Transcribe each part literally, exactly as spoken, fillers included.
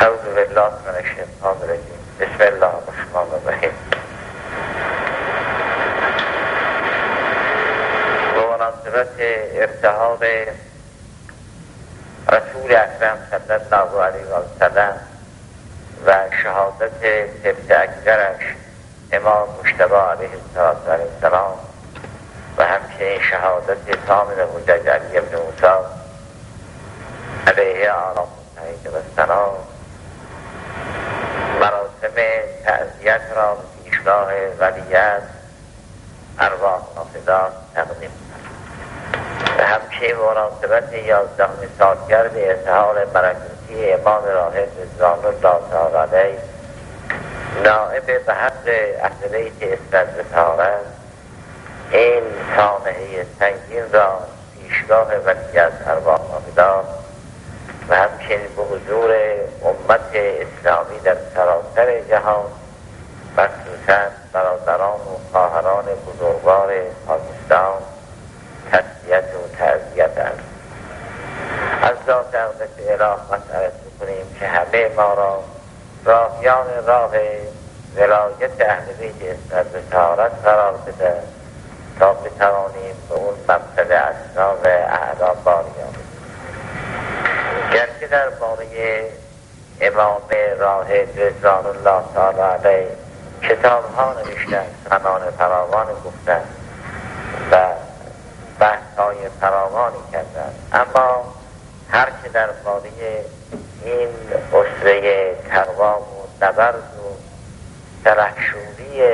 اعوذ بالله من الشیطان الرجیم. بسم الله الرحمن الرحیم. به مناسبت ارتحال رسول اکرم صلی الله علیه و سلم و شهادت طفل اکبرش امام مجتبی علیه السلام و همچنین شهادت ثامن حجج علی ابن موسی علیه آرام و السلام، مراسم تعزیت را به پیشگاه ولیعصر ارواح نافذات تقدیم و همچنین مناسبت یازدهمین سالگرد ارتحال ملکوتی امام راحل رضوان الله تعالی علیه نائب به حق اهل بیت عصمت و طهارت این سانحه سنگین را پیشگاه ولیعصر ارواح نافذات و همچنین به حضور امت اسلامی در سراسر جهان، مخصوصا برادران و خواهران بزرگوار پاکستان، تسلیت و تعزیت است. از ذات اقدس اله مسئلت میکنیم که همه ما را راهیان راه ولایت اهل بیت عصمت و طهارت قرار بده تا بتوانیم به اون مقصد اسنا و اعلا باریابیم. گرچه در باره امام راحل رضوان الله تعالی علیه کتاب ها نوشتن، سخنان فراوان گفتن و بحث های فراوانی کردن، اما هر که در باره این اسره کروام و نبرد و سلحشوری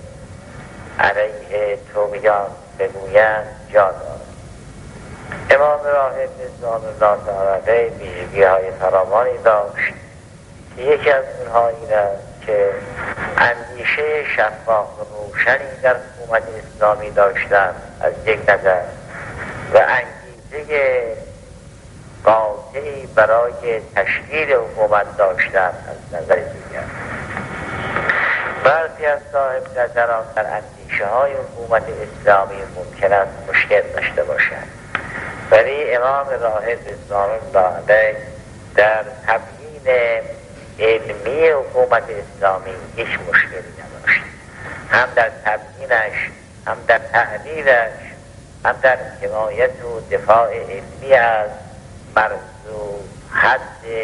علیه طغیان بگویند جا دارد. امام راحل رضوان الله تعالی علیه ویژگی های فراوانی داشت که یکی از اونها این است که اندیشه شفاف و روشنی در حکومت اسلامی داشتن از یک نظر و انگیزه قاطعی برای تشکیل حکومت داشتن از نظر دیگر. برخی از صاحب نظران در اندیشه های حکومت اسلامی ممکن است مشکل داشته باشند، ولی امام راحل رضوان الله علیه در تبیین علمی حکومت اسلامی هیچ مشکلی نداشت، هم در تبیینش، هم در تعلیلش، هم در حمایت و دفاع علمی از مرزو حد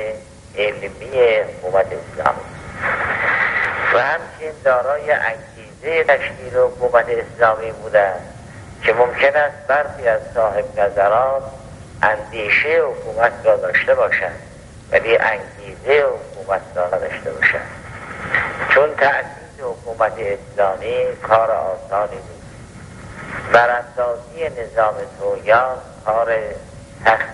علمی حکومت اسلامی و همچنین دارای انگیزه تشکیل حکومت اسلامی بودند که ممکن است برخی از صاحب نظران اندیشه حکومت را داشته باشند ولی انگیزه حکومت را داشته باشند، چون تأسیس حکومت اسلامی کار آسانی نیست. براندازی نظام طغیان کار سخت،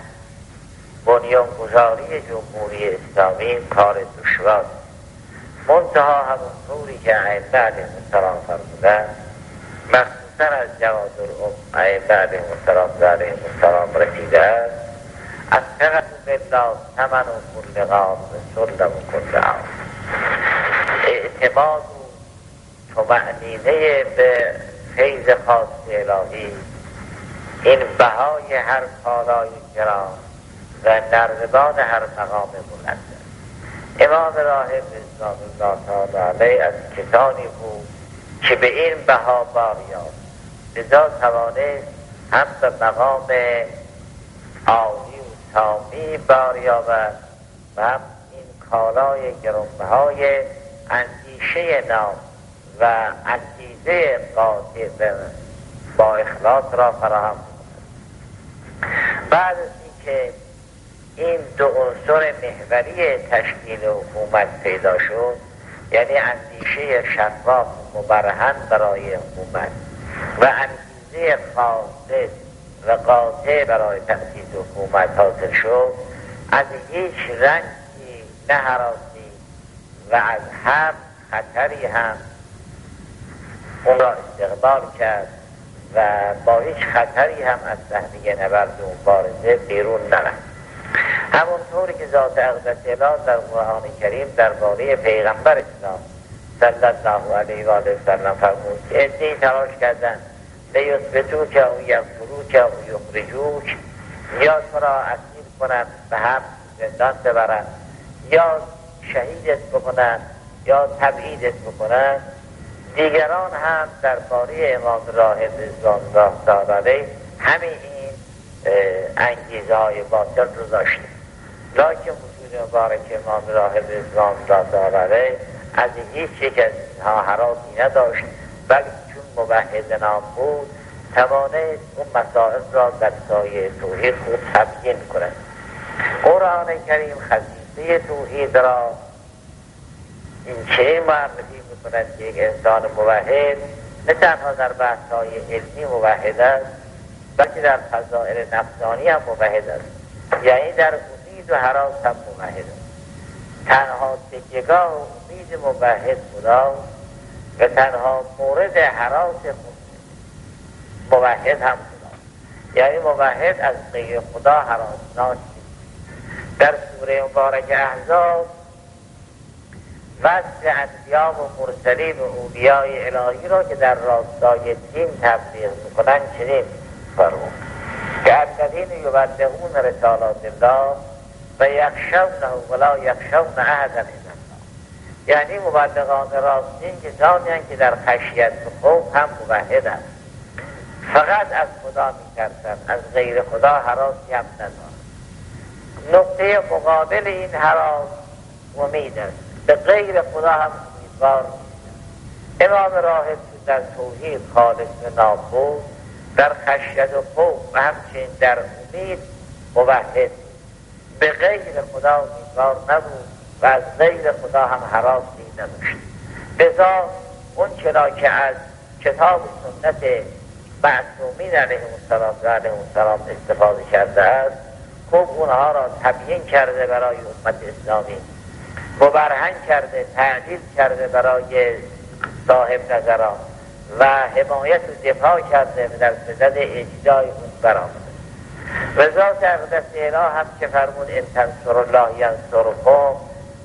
بنیانگذاری جمهوری اسلامی کار دشوار، منتها همون طوری که ائمه علیهم السلام فرمودند، مخصوصا از جواد الام ائمه علیهم السلام و علیهم السلام رسیده است: از فقط بالله ثمن و کل قام سلم و کل عام. اعتماد و طمأنینه به فیض خاص الهی این بهای هر کالای گران و نردبان هر مقام بلند. امام راحل رضوان الله تعالی علیه از کسانی بود که به این بها بار یافت، لذا توانست هم به مقام عالی و تامی بار یابد و هم این کالای گرانبهای اندیشه نام و انگیزه قاطع با اخلاص را فراهم کند. بعد از اینکه این دو عنصر محوری تشکیل حکومت پیدا شد، یعنی اندیشه شفاف و مبرهن برای حکومت و انگیزه خاصه و قاطع برای تأسیس حکومت حاصل شد، از هیچ رنجی نه هراسی و از هر خطری هم اون را استقبال کرد و با هیچ خطری هم از صحنه نبرد و مبارزه بیرون نرفت. همونطوری که ذات اقدس اله در قرآن کریم درباره پیغمبر اسلام صلی الله علیه و آله و سلم فرمود که عده‌ای تلاش کردند لیثبتوک او یغفروک او یخرجوک، یا تو را اسیر کنند به هم زندان ببرند یا شهیدت بکنن یا تبعیدت بکنن، دیگران هم درباره امام راهب رضوان الله تعالی علیه همین این انگیزه های باطل رو داشته. لکن وجود مبارک امام راهب رضوان الله تعالی علیه از هیچ یک از اینها هراسی نداشت، بلکه چون موحد نام بود توانست اون مسائل را در سایه توحید خود تبیین کند. قرآن کریم خصیصه توحید را این چه معرفی میکند که یک انسان موحد نه تنها در بحث‌های علمی موحد است، بلکه در فضائل نفسانی هم موحد است، یعنی در امید و هراس هم موحد است. تنها تکیه‌گاه و امید موحد خدا و تنها مورد هراس موحد هم خدا، یعنی موحد از غیر خدا هراسناک. در سوره مبارک احزاب وصف انبیا و مرسلین و اولیای الهی را که در راستای دین تبلیغ میکنن چنین فرمود که الذین یبلغون رسالات الله و یخشونه ولا یخشون احدا الا الله، یعنی مبلغان راستین کسانی هستند که در خشیت و خوف هم موحدند، فقط از خدا میترسند، از غیر خدا هراسی هم ندارند. نقطه مقابل این هراس امید است، به غیر خدا هم امیدوار نیست. امام راهب در توحید خالص و نابود، در خشیت و خوف و همچنین در امید موحد، به غیر خدا امیدوار نبود و از غیر خدا هم هراسی نداشت. لذا اون چرا که از کتاب و سنت معصومین علیهم السلام و علیهم السلام استفاده کرده است، خوب اونها را تبیین کرده برای امت اسلامی، مبرهن کرده، تعدیل کرده برای صاحب نظران و حمایت و دفاع کرده و در صدد اجزای اون برآمده. و ذات اقدس اله هم که فرمود ان تنصروا الله ینصرکم،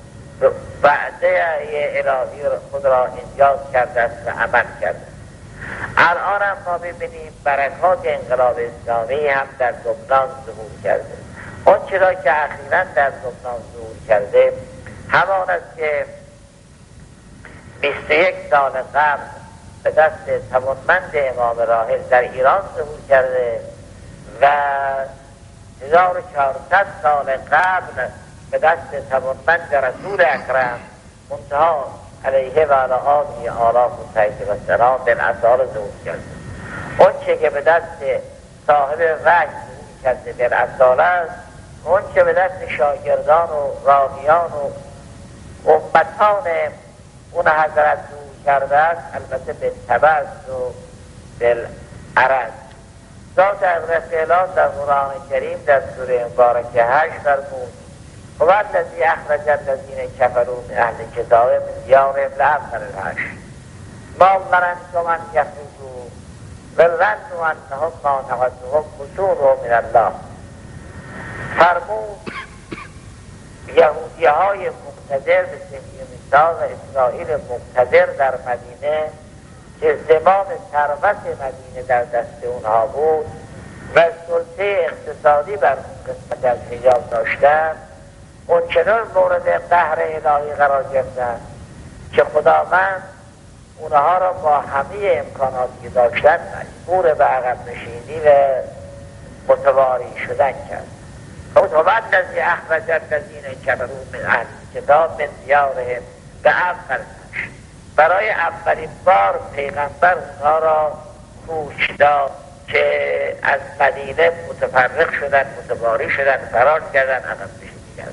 وعده الهی خود را انجاز کرده است و عمل کرده. الان هم ما ببینیم برکات انقلاب اسلامی هم در لبنان ظهور کرده. اون چرا که اخیراً در لبنان ظهور کرده همان است که بیست و یک سال قبل به دست توانمند امام راحل در ایران ظهور کرده و هزار و چهارصد سال قبل به دست توانمند رسول اکرم منتها علیه و علی آله آلاف و طیب و سلام بالعصار ظهور کرده. اون چه که به دست صاحب وحی ظهور کرده بالعصار است، اون چه به دست شاگردان و راویان و امتان اون حضرت ظهور کرده است البته به تبع و بالعرض. ذات اقدس اله در قرآن کریم در سوره مبارکه هشت فرمود هو الذی اخرج الذین کفروا من اهل الکتاب من دیارهم لأول الحشر ما ظننتم ان یخرجوا وظنوا انهم مانعتهم حصونهم من الله. فرمود یهودی های مقتدر به سهی میثاق اسرائیل مقتدر در مدینه که زمام ثروت مدینه در دست اونها بود و سلطه اقتصادی بر اون قسمت از حجاز داشتن، اون چنان مورد قهر الهی قرار گرفتن که خداوند اونها را با همه امکاناتی که داشتن مجبور به عقب نشینی و متواری شدن کرد. خود هو الذی اخرج الذین کفروا من اهل الکتاب من دیارهم لأول برای اولین بار پیغمبر اونها را کوچ داد که از مدینه متفرق شدن، متواری شدن، فرار کردن، عقب نشینی کردن.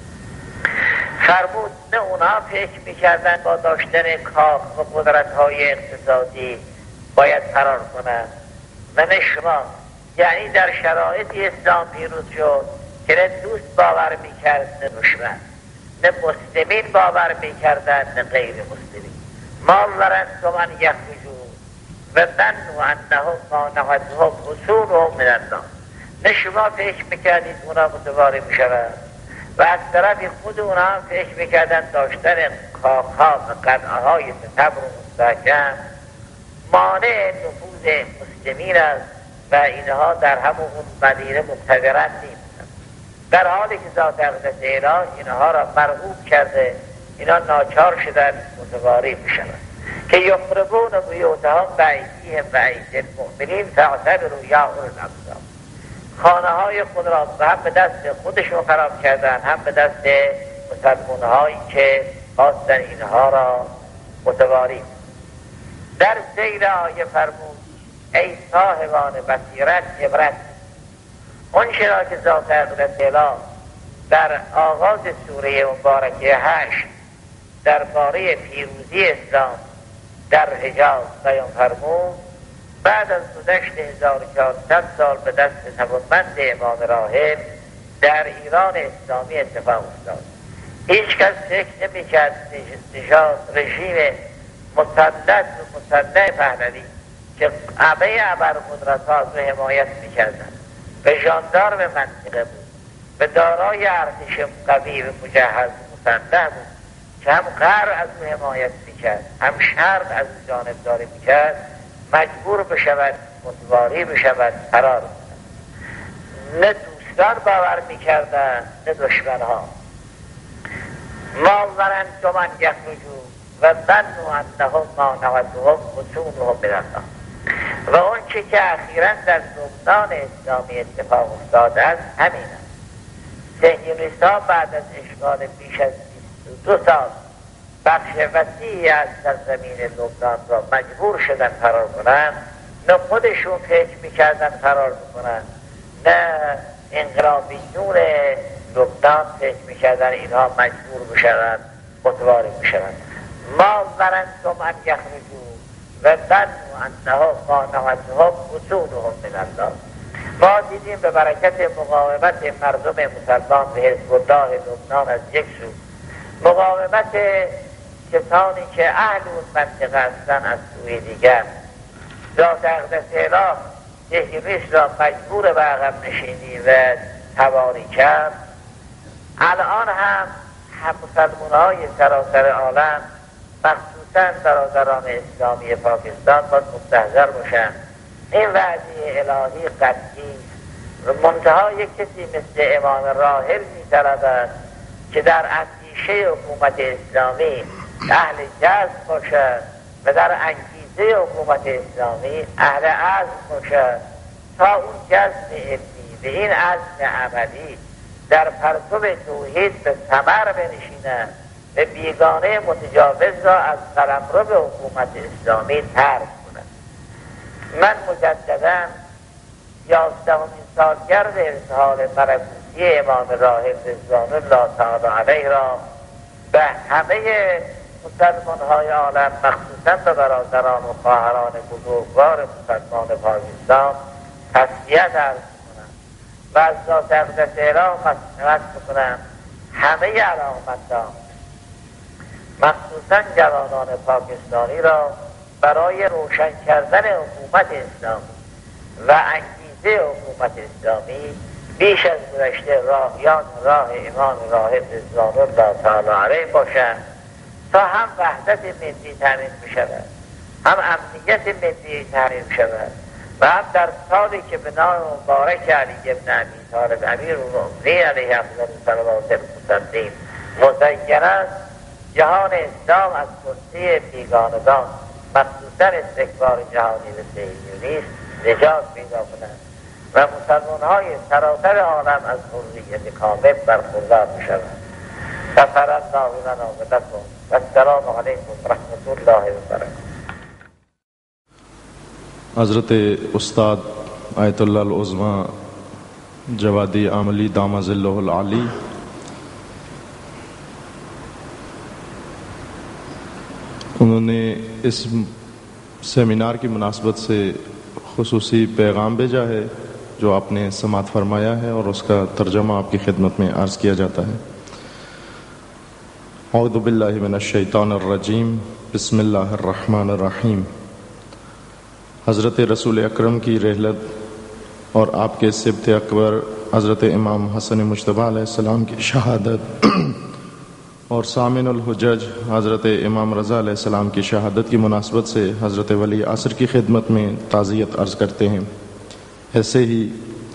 فرمود نه اونها فکر میکردن با داشتن کاخ و قدرت‌های اقتصادی باید فرار کنن و نه شما، یعنی در شرایطی اسلام پیروز شد که نه دوست باور میکرد نه دشمن، نه مسلمین باور میکردن نه غیر مسلمین. ما ظننتم ان یخرجوا و ظنوا انهم مانعتهم حصونهم من الله. نه شما فکر میکردید اونا متواری میشوند و از طرفی خود اونا هم فکر میکردن داشتن کاخها و قلعه‌های ستبر و مستحکم مانع نفوذ مسلمین است و اینها در همون مدینه مقتدرن نیستند. در حالی که ذات اقدس الهی اینها را مرغوب کرده، اینا ناچار شدن متواری بشوند که یخربون بیوتهم بایدیهم و ایدی المؤمنین فاعتبروا یا اولي الالباب. خانه های خود را هم به دست خودشون خراب کردن، هم به دست مسلمان هایی که خواستن اینها را متواری. در سیر آیه فرمود ای صاحبان بصیرت عبرت. اون چرا که ذات اقدس الهی در آغاز سوره مبارکه هشت درباره پیروزی اسلام در حجاز بیان فرمود، بعد از گذشت هزار و چهارصد سال به دست توانمند امام راهب در ایران اسلامی اتفاق افتاد. هیچ کس فکر نمی کرد نژاد رژیم مسلط و مسلح پهلوی که همه ابرقدرت ها از او حمایت می کردن، به ژاندارم منطقه بود، به دارای ارتش قوی و مجهز مسلح بود که هم غرب از او حمایت می کرد، هم شرق از او جانبداری می کرد، مجبور بشود متواری بشود قرار بشود. نه دوستان باور می کردن نه دشمن ها. ما ظننتم ان یخرجوا و ظنوا انهم مانعتهم حصونهم من الله. و اون چه که اخیراً در لبنان اسلامی اتفاق افتاده است همین است. صهیونیست‌ها بعد از اشغال بیش از بیست و دو سال بخش وسیعی از سرزمین لبنان را مجبور شدن فرار کنند. نه خودشون فکر میکردن فرار بکنن، نه انقلابیون لبنان فکر میکردن اینها مجبور بشوند متواری بشوند. ما ظننتم ان یخرجوا و ظنوا انهم مانعتهم حصونهم من الله. ما دیدیم به برکت مقاومت مردم مسلمان به حزب الله لبنان از یک سو، مقاومت کسانی که اهل اون منطقه هستن از سوی دیگر، ذات اقدس الهی صهیونیست را مجبور به عقب نشینی و تواری کرد. الان هم هم مسلمان های سراسر عالم مخصوصا برادران اسلامی پاکستان باید مستحضر باشند این وعده الهی قطعی منتها یک کسی مثل امام راحل می‌طلبد که در اندیشه حکومت اسلامی اهل جذب باشد و در انگیزه حکومت اسلامی اهل عزم باشد تا اون جذب علمی به این عزم عملی در پرتو توحید به ثمر بنشیند و بیگانه متجاوز را از قلمرو به حکومت اسلامی ترک کند. من مجددا یازدهمین سالگرد ارتحال ملکوتی امام راحل رضوان الله تعالی علیه را به همه مسلمان های عالم مخصوصا به برادران و خواهران بزرگوار مسلمان پاکستان تسلیت عرض کنم و از ذات اقدس الهی مسئلت بکنم همه علاقمندان مخصوصا جوانان پاکستانی را برای روشن کردن حکومت اسلامی و انگیزه حکومت اسلامی بیش از گذشته راهیان راه امام راحل رضوان الله تعالی علیه باشند تا هم وحدت ملی تامین بشود، هم امنیت ملی تامین بشود و هم در سالی که به نام مبارک علی ابن ابی طالب امیرالمؤمنین علیه افضل صلوات المصلین مزین است، جهان اسلام از کرسی بیگانگان مخصوصا استکبار جهانی و صهیونیست نجات پیدا کنند و مسلمان های سراسر عالم از حریت کامل برخوردار بشوند. غفر الله لنا و لکم و السلام علیکم و رحمت الله و برکاته. حضرت استاد آیت اللہ العظمی جوادی عاملی دامہ ظلہ العالی انہوں نے اس سیمینار کی مناسبت سے خصوصی پیغام بھیجا ہے جو آپ نے سماعت فرمایا ہے اور اس کا ترجمہ آپ کی خدمت میں عرض کیا جاتا ہے. اعوذ باللہ من الشیطان الرجیم بسم اللہ الرحمن الرحیم. حضرت رسول اکرم کی رحلت اور آپ کے سبط اکبر حضرت امام حسن مجتبیٰ علیہ السلام کی شہادت اور سامن الحجج حضرت امام رضا علیہ السلام کی شہادت کی مناسبت سے حضرت ولی عصر کی خدمت میں تعزیت عرض کرتے ہیں. ایسے ہی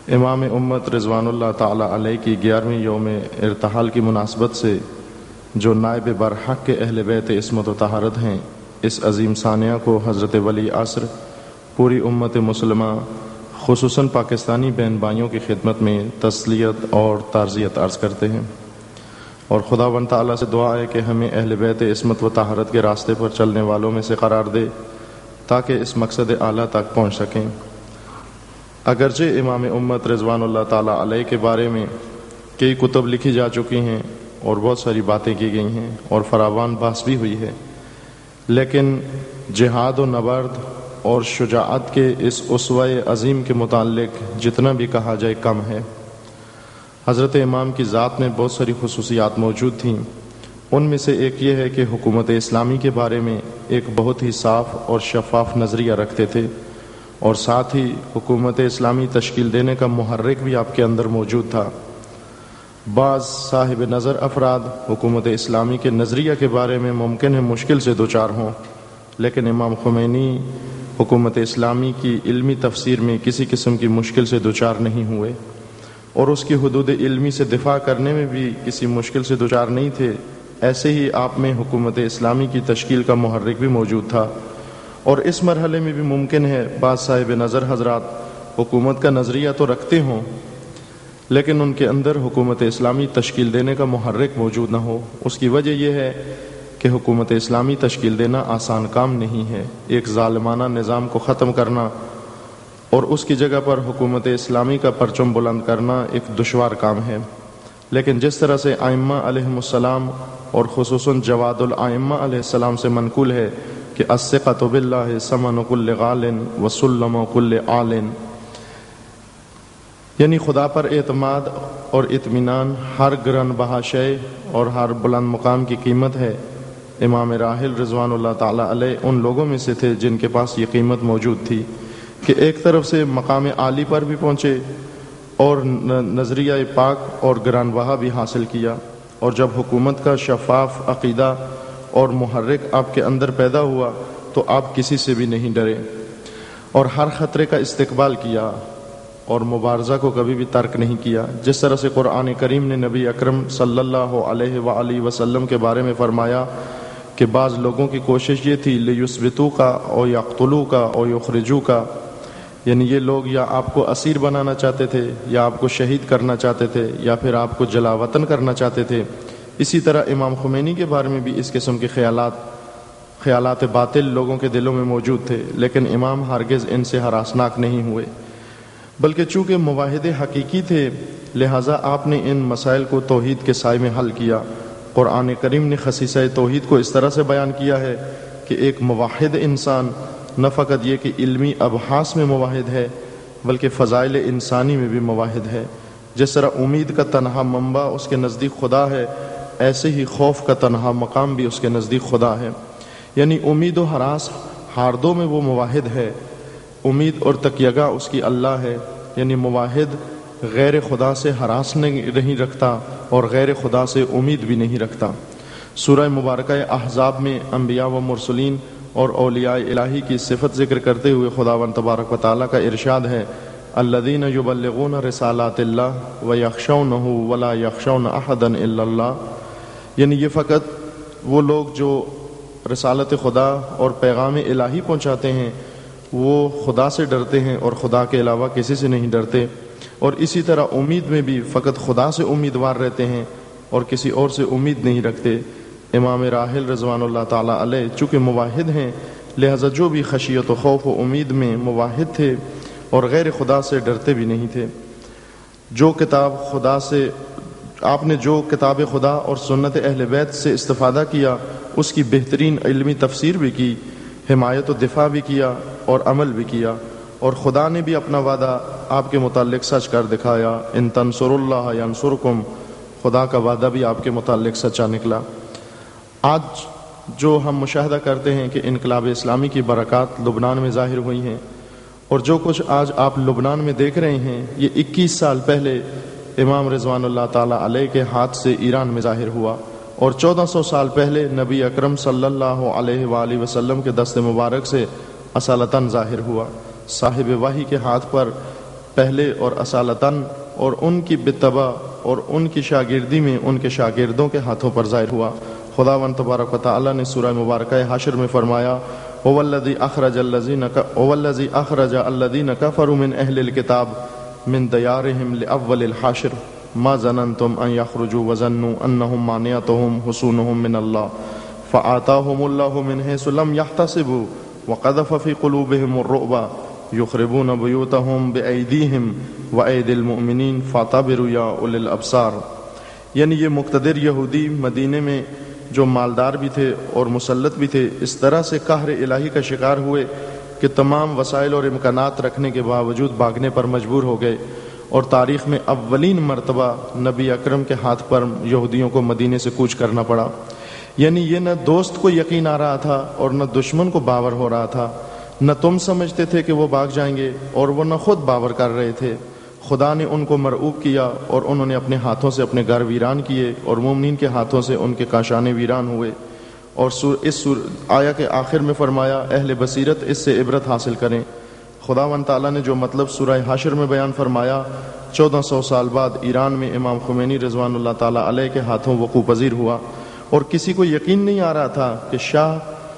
امام امت رضوان اللہ تعالی علیہ کی گیارہویں یوم ارتحال کی مناسبت سے جو نائب برحق کے اہل بیت عصمت و طہارت ہیں، اس عظیم ثانیہ کو حضرت ولی عصر پوری امت مسلمہ خصوصاً پاکستانی بہن بھائیوں کی خدمت میں تسلیت اور تعزیت عرض کرتے ہیں، اور خداوند تعالیٰ سے دعا ہے کہ ہمیں اہل بیت عصمت و طہارت کے راستے پر چلنے والوں میں سے قرار دے تاکہ اس مقصد اعلیٰ تک پہنچ سکیں۔ اگرچہ امام امت رضوان اللہ تعالیٰ علیہ کے بارے میں کئی کتب لکھی جا چکی ہیں اور بہت ساری باتیں کی گئی ہیں اور فراوان بحث بھی ہوئی ہے، لیکن جہاد و نبرد اور شجاعت کے اس اسوہ عظیم کے متعلق جتنا بھی کہا جائے کم ہے۔ حضرت امام کی ذات میں بہت ساری خصوصیات موجود تھیں، ان میں سے ایک یہ ہے کہ حکومت اسلامی کے بارے میں ایک بہت ہی صاف اور شفاف نظریہ رکھتے تھے، اور ساتھ ہی حکومت اسلامی تشکیل دینے کا محرک بھی آپ کے اندر موجود تھا۔ بعض صاحب نظر افراد حکومت اسلامی کے نظریہ کے بارے میں ممکن ہے مشکل سے دوچار ہوں، لیکن امام خمینی حکومت اسلامی کی علمی تفسیر میں کسی قسم کی مشکل سے دوچار نہیں ہوئے، اور اس کی حدود علمی سے دفاع کرنے میں بھی کسی مشکل سے دوچار نہیں تھے۔ ایسے ہی آپ میں حکومت اسلامی کی تشکیل کا محرک بھی موجود تھا، اور اس مرحلے میں بھی ممکن ہے بعض صاحب نظر حضرات حکومت کا نظریہ تو رکھتے ہوں، لیکن ان کے اندر حکومت اسلامی تشکیل دینے کا محرک موجود نہ ہو۔ اس کی وجہ یہ ہے کہ حکومت اسلامی تشکیل دینا آسان کام نہیں ہے۔ ایک ظالمانہ نظام کو ختم کرنا اور اس کی جگہ پر حکومت اسلامی کا پرچم بلند کرنا ایک دشوار کام ہے، لیکن جس طرح سے ائمہ علیہم السلام اور خصوصاً جواد الائمہ علیہ السلام سے منقول ہے کہ الثقۃ باللہ ثمن کل غال وسلم کل عال، یعنی خدا پر اعتماد اور اطمینان ہر گران بہا شے اور ہر بلند مقام کی قیمت ہے۔ امام راحل رضوان اللہ تعالیٰ علیہ ان لوگوں میں سے تھے جن کے پاس یہ قیمت موجود تھی کہ ایک طرف سے مقام عالی پر بھی پہنچے اور نظریہ پاک اور گران بہا بھی حاصل کیا، اور جب حکومت کا شفاف عقیدہ اور محرک آپ کے اندر پیدا ہوا تو آپ کسی سے بھی نہیں ڈرے اور ہر خطرے کا استقبال کیا اور مبارزہ کو کبھی بھی ترک نہیں کیا۔ جس طرح سے قرآن کریم نے نبی اکرم صلی اللہ علیہ وآلہ وسلم کے بارے میں فرمایا کہ بعض لوگوں کی کوشش یہ تھی لیثبتوک او یقتلوک او یخرجوک، یعنی یہ لوگ یا آپ کو اسیر بنانا چاہتے تھے یا آپ کو شہید کرنا چاہتے تھے یا پھر آپ کو جلا وطن کرنا چاہتے تھے۔ اسی طرح امام خمینی کے بارے میں بھی اس قسم کے خیالات خیالات باطل لوگوں کے دلوں میں موجود تھے، لیکن امام ہرگز ان سے ہراسناک نہیں ہوئے، بلکہ چونکہ موحد حقیقی تھے لہٰذا آپ نے ان مسائل کو توحید کے سائے میں حل کیا۔ قرآن کریم نے خصیصہ توحید کو اس طرح سے بیان کیا ہے کہ ایک موحد انسان نہ فقط یہ کہ علمی ابحاث میں موحد ہے بلکہ فضائل انسانی میں بھی موحد ہے۔ جس طرح امید کا تنہا منبع اس کے نزدیک خدا ہے، ایسے ہی خوف کا تنہا مقام بھی اس کے نزدیک خدا ہے، یعنی امید و ہراس ہر دو میں وہ موحد ہے۔ امید اور تکیگا اس کی اللہ ہے، یعنی موحد غیر خدا سے ہراس نہیں رکھتا اور غیر خدا سے امید بھی نہیں رکھتا۔ سورہ مبارکہ احزاب میں انبیاء و مرسلین اور اولیاء الہی کی صفت ذکر کرتے ہوئے خداوند تبارک و تعالیٰ کا ارشاد ہے الذین یبلغون رسالات اللہ ویخشونہ ولا یخشون احدا الا اللہ، یعنی یہ فقط وہ لوگ جو رسالت خدا اور پیغام الہی پہنچاتے ہیں وہ خدا سے ڈرتے ہیں اور خدا کے علاوہ کسی سے نہیں ڈرتے، اور اسی طرح امید میں بھی فقط خدا سے امیدوار رہتے ہیں اور کسی اور سے امید نہیں رکھتے۔ امام راحل رضوان اللہ تعالیٰ علیہ چونکہ موحد ہیں لہذا جو بھی خشیت و خوف و امید میں موحد تھے اور غیر خدا سے ڈرتے بھی نہیں تھے۔ جو کتاب خدا سے آپ نے جو کتاب خدا اور سنت اہل بیت سے استفادہ کیا اس کی بہترین علمی تفسیر بھی کی، حمایت و دفاع بھی کیا اور عمل بھی کیا، اور خدا نے بھی اپنا وعدہ آپ کے متعلق سچ کر دکھایا، ان تنصر اللہ ینصرکم، خدا کا وعدہ بھی آپ کے متعلق سچا نکلا۔ آج جو ہم مشاہدہ کرتے ہیں کہ انقلاب اسلامی کی برکات لبنان میں ظاہر ہوئی ہیں، اور جو کچھ آج آپ لبنان میں دیکھ رہے ہیں یہ اکیس سال پہلے امام رضوان اللہ تعالیٰ علیہ کے ہاتھ سے ایران میں ظاہر ہوا، اور چودہ سو سال پہلے نبی اکرم صلی اللہ علیہ وآلہ وسلم کے دست مبارک سے اصالتاً ظاہر ہوا۔ صاحب وحی کے ہاتھ پر پہلے اور اصالتاً اور ان کی بتبع اور ان کی شاگردی میں ان کے شاگردوں کے ہاتھوں پر ظاہر ہوا۔ خداوند تبارک و تعالی نے سورہ مبارکہ حشر میں فرمایا هو الذی اخرج الذین هو الذی اخرج الذین کفروا من اہل الکتاب من دیارهم لاول الحشر ما ظننتم ان یخرجوا وظنوا انهم مانعتهم حصونهم من اللہ فآتاهم اللہ من حیث لم یحتسبوا وقذف فی قلوبهم الرعب یخربون بیوتهم بأیدیہم وأیدی المؤمنین فاعتبروا یا اولی الابصار۔ یعنی یہ مقتدر یہودی مدینے میں جو مالدار بھی تھے اور مسلط بھی تھے، اس طرح سے قہر الہی کا شکار ہوئے کہ تمام وسائل اور امکانات رکھنے کے باوجود بھاگنے پر مجبور ہو گئے، اور تاریخ میں اولین مرتبہ نبی اکرم کے ہاتھ پر یہودیوں کو مدینے سے کوچ کرنا پڑا۔ یعنی یہ نہ دوست کو یقین آ رہا تھا اور نہ دشمن کو باور ہو رہا تھا، نہ تم سمجھتے تھے کہ وہ بھاگ جائیں گے اور وہ نہ خود باور کر رہے تھے۔ خدا نے ان کو مرعوب کیا اور انہوں نے اپنے ہاتھوں سے اپنے گھر ویران کیے اور مومنین کے ہاتھوں سے ان کے کاشانے ویران ہوئے۔ اور سور اس سور آیا کے آخر میں فرمایا اہل بصیرت اس سے عبرت حاصل کریں۔ خداوند تعالیٰ نے جو مطلب سورہ حشر میں بیان فرمایا چودہ سو سال بعد ایران میں امام خمینی رضوان اللہ تعالیٰ علیہ کے ہاتھوں وقوع پذیر ہوا، اور کسی کو یقین نہیں آ رہا تھا کہ شاہ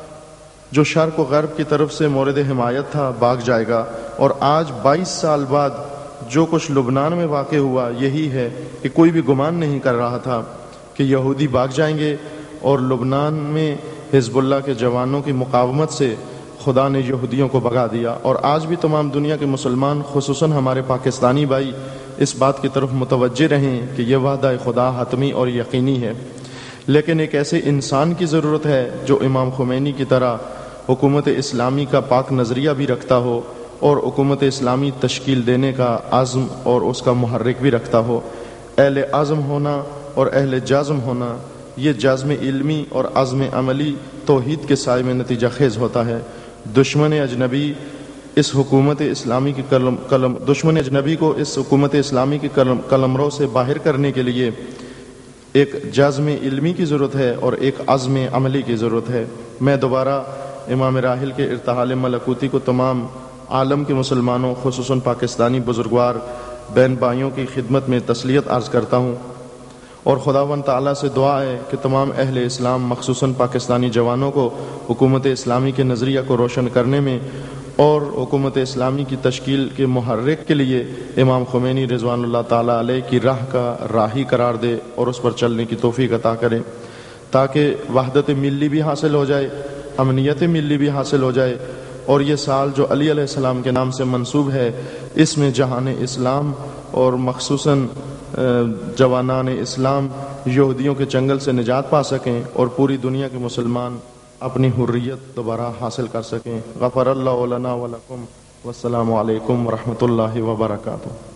جو شرق و غرب کی طرف سے مورد حمایت تھا بھاگ جائے گا۔ اور آج بائیس سال بعد جو کچھ لبنان میں واقع ہوا یہی ہے کہ کوئی بھی گمان نہیں کر رہا تھا کہ یہودی بھاگ جائیں گے، اور لبنان میں حزب اللہ کے جوانوں کی مقاومت سے خدا نے یہودیوں کو بھگا دیا۔ اور آج بھی تمام دنیا کے مسلمان خصوصاً ہمارے پاکستانی بھائی اس بات کی طرف متوجہ رہیں کہ یہ وعدہ خدا حتمی اور یقینی ہے، لیکن ایک ایسے انسان کی ضرورت ہے جو امام خمینی کی طرح حکومت اسلامی کا پاک نظریہ بھی رکھتا ہو اور حکومت اسلامی تشکیل دینے کا عزم اور اس کا محرک بھی رکھتا ہو۔ اہل عزم ہونا اور اہل جزم ہونا، یہ جزم علمی اور عزم عملی توحید کے سائے میں نتیجہ خیز ہوتا ہے۔ دشمن اجنبی اس حکومت اسلامی کی قلم قلم دشمن اجنبی کو اس حکومت اسلامی کی قلم قلمرو سے باہر کرنے کے لیے ایک جزم علمی کی ضرورت ہے اور ایک عزم عملی کی ضرورت ہے۔ میں دوبارہ امام راحل کے ارتحال ملکوتی کو تمام عالم کے مسلمانوں خصوصاً پاکستانی بزرگوار بہن بھائیوں کی خدمت میں تسلیت عرض کرتا ہوں، اور خداوند تعالیٰ سے دعا ہے کہ تمام اہل اسلام خصوصاً پاکستانی جوانوں کو حکومت اسلامی کے نظریہ کو روشن کرنے میں اور حکومت اسلامی کی تشکیل کے محرک کے لیے امام خمینی رضوان اللہ تعالیٰ علیہ کی راہ کا راہی قرار دے اور اس پر چلنے کی توفیق عطا کرے، تاکہ وحدت ملی بھی حاصل ہو جائے، امنیت ملی بھی حاصل ہو جائے، اور یہ سال جو علی علیہ السلام کے نام سے منسوب ہے اس میں جہان اسلام اور مخصوصاً جوانان اسلام یہودیوں کے چنگل سے نجات پا سکیں اور پوری دنیا کے مسلمان اپنی حریت دوبارہ حاصل کر سکیں۔ غفر اللہ لنا ولکم، والسلام علیکم ورحمۃ اللہ وبرکاتہ۔